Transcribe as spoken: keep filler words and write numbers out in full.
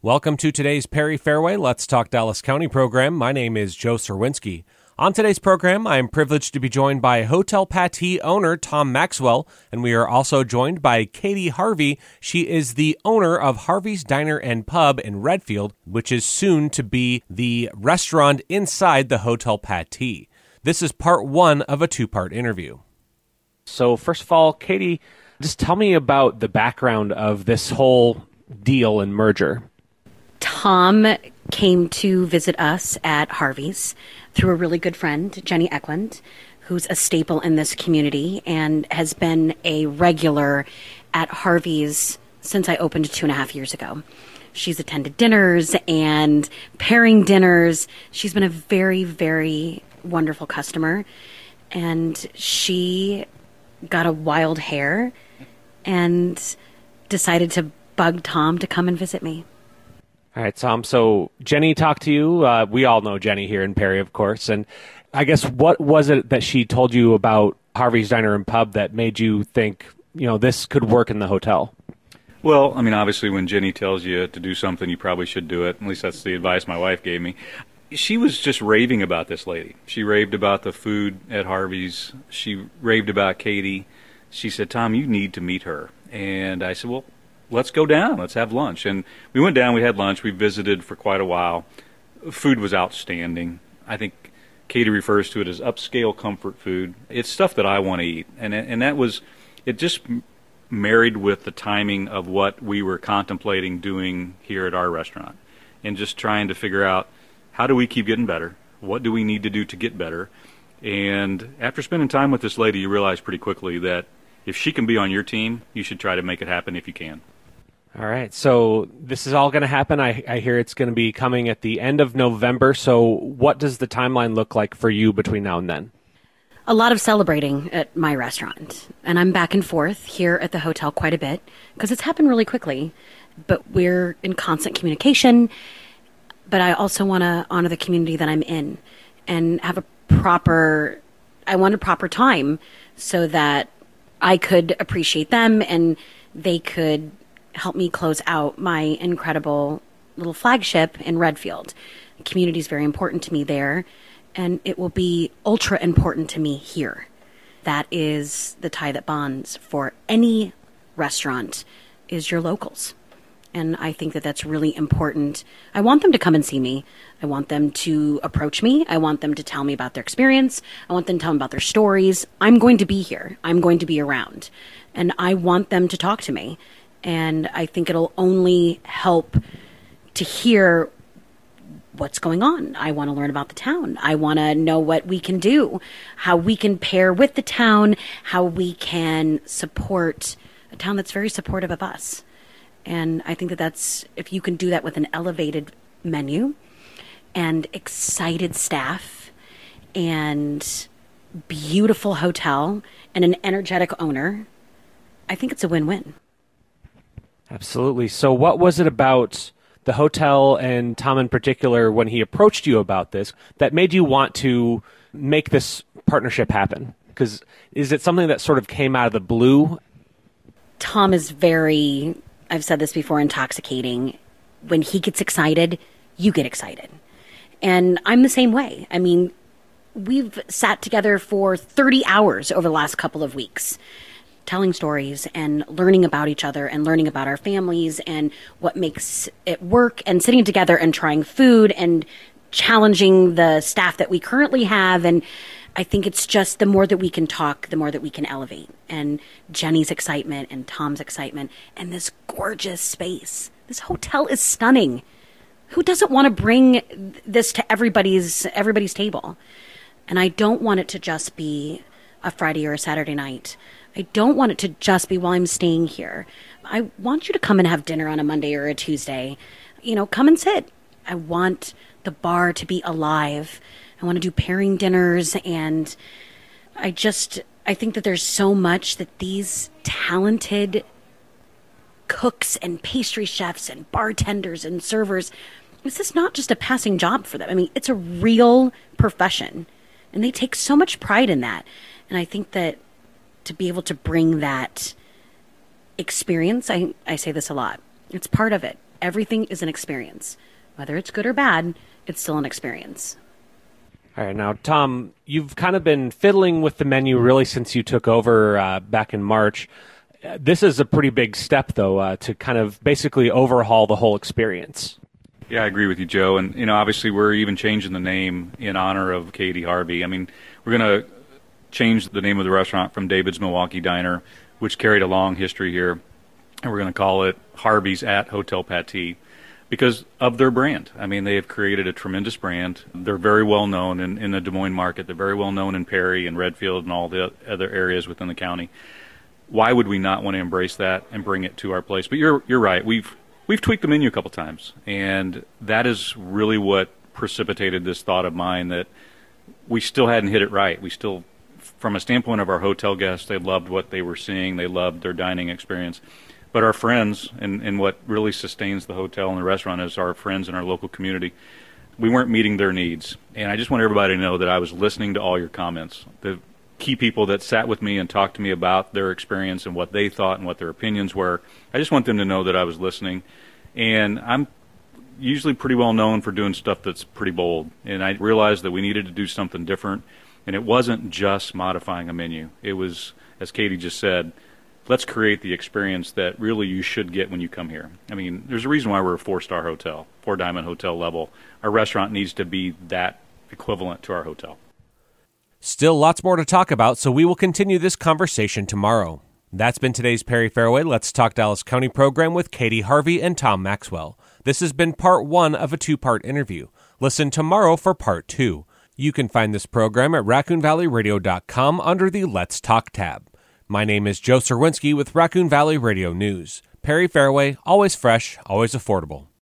Welcome to today's Perry Fairway Let's Talk Dallas County program. My name is Joe Serwinski. On today's program, I am privileged to be joined by Hotel Pattee owner Tom Maxwell, and we are also joined by Katie Harvey. She is the owner of Harvey's Diner and Pub in Redfield, which is soon to be the restaurant inside the Hotel Pattee. This is part one of a two-part interview. So first of all, Katie, just tell me about the background of this whole deal and merger. Tom came to visit us at Harvey's through a really good friend, Jenny Eklund, who's a staple in this community and has been a regular at Harvey's since I opened two and a half years ago. She's attended dinners and pairing dinners. She's been a very, very wonderful customer. And she got a wild hair and decided to bug Tom to come and visit me. All right, Tom, so Jenny talked to you. Uh, we all know Jenny here in Perry, of course. And I guess what was it that she told you about Harvey's Diner and Pub that made you think, you know, this could work in the hotel? Well, I mean, obviously when Jenny tells you to do something, you probably should do it. At least that's the advice my wife gave me. She was just raving about this lady. She raved about the food at Harvey's. She raved about Katie. She said, Tom, you need to meet her. And I said, well, let's go down. Let's have lunch. And we went down. We had lunch. We visited for quite a while. Food was outstanding. I think Katie refers to it as upscale comfort food. It's stuff that I want to eat. And and that was, it just married with the timing of what we were contemplating doing here at our restaurant. And just trying to figure out, how do we keep getting better? What do we need to do to get better? And after spending time with this lady, you realize pretty quickly that if she can be on your team, you should try to make it happen if you can. All right, so this is all going to happen. I, I hear it's going to be coming at the end of November. So what does the timeline look like for you between now and then? A lot of celebrating at my restaurant. And I'm back and forth here at the hotel quite a bit because it's happened really quickly. But we're in constant communication. But I also want to honor the community that I'm in and have a proper, I want a proper time so that I could appreciate them and they could help me close out my incredible little flagship in Redfield. The community is very important to me there, and it will be ultra important to me here. That is the tie that bonds for any restaurant, is your locals. And I think that that's really important. I want them to come and see me. I want them to approach me. I want them to tell me about their experience. I want them to tell me about their stories. I'm going to be here. I'm going to be around. And I want them to talk to me. And I think it'll only help to hear what's going on. I want to learn about the town. I want to know what we can do, how we can pair with the town, how we can support a town that's very supportive of us. And I think that that's, if you can do that with an elevated menu and excited staff and beautiful hotel and an energetic owner, I think it's a win-win. Absolutely. So what was it about the hotel and Tom in particular when he approached you about this that made you want to make this partnership happen? Because is it something that sort of came out of the blue? Tom is very, I've said this before, intoxicating. When he gets excited, you get excited. And I'm the same way. I mean, we've sat together for thirty hours over the last couple of weeks, telling stories and learning about each other and learning about our families and what makes it work and sitting together and trying food and challenging the staff that we currently have. And I think it's just the more that we can talk, the more that we can elevate. And Jenny's excitement and Tom's excitement and this gorgeous space. This hotel is stunning. Who doesn't want to bring this to everybody's everybody's table? And I don't want it to just be a Friday or a Saturday night. I don't want it to just be while I'm staying here. I want you to come and have dinner on a Monday or a Tuesday. You know, come and sit. I want the bar to be alive. I want to do pairing dinners. And I just, I think that there's so much that these talented cooks and pastry chefs and bartenders and servers, this is not just a passing job for them. I mean, it's a real profession. And they take so much pride in that. And I think that to be able to bring that experience, I, I say this a lot, it's part of it. everything is an experience. Whether it's good or bad, it's still an experience. All right, now, Tom, you've kind of been fiddling with the menu really since you took over uh, back in March. This is a pretty big step, though, uh, to kind of basically overhaul the whole experience. Yeah, I agree with you, Joe. And, you know, obviously we're even changing the name in honor of Katie Harvey. I mean, we're going to change the name of the restaurant from David's Milwaukee Diner, which carried a long history here, and we're going to call it Harvey's at Hotel Pattee because of their brand. I mean, they have created a tremendous brand. They're very well known in, in the Des Moines market. They're very well known in Perry and Redfield and all the other areas within the county. Why would we not want to embrace that and bring it to our place? But you're you're right. We've We've tweaked the menu a couple times, and that is really what precipitated this thought of mine that we still hadn't hit it right. We still, from a standpoint of our hotel guests, they loved what they were seeing. They loved their dining experience. But our friends, and, and what really sustains the hotel and the restaurant is our friends in our local community, we weren't meeting their needs. And I just want everybody to know that I was listening to all your comments. The key people that sat with me and talked to me about their experience and what they thought and what their opinions were. I just want them to know that I was listening. And I'm usually pretty well known for doing stuff that's pretty bold. And I realized that we needed to do something different. And it wasn't just modifying a menu. It was, as Katie just said, let's create the experience that really you should get when you come here. I mean, there's a reason why we're a four-star hotel, four-diamond hotel level. Our restaurant needs to be that equivalent to our hotel. Still lots more to talk about, so we will continue this conversation tomorrow. That's been today's Perry Fairway Let's Talk Dallas County program with Katie Harvey and Tom Maxwell. This has been part one of a two-part interview. Listen tomorrow for part two. You can find this program at raccoon valley radio dot com under the Let's Talk tab. My name is Joe Serwinski with Raccoon Valley Radio News. Perry Fairway, always fresh, always affordable.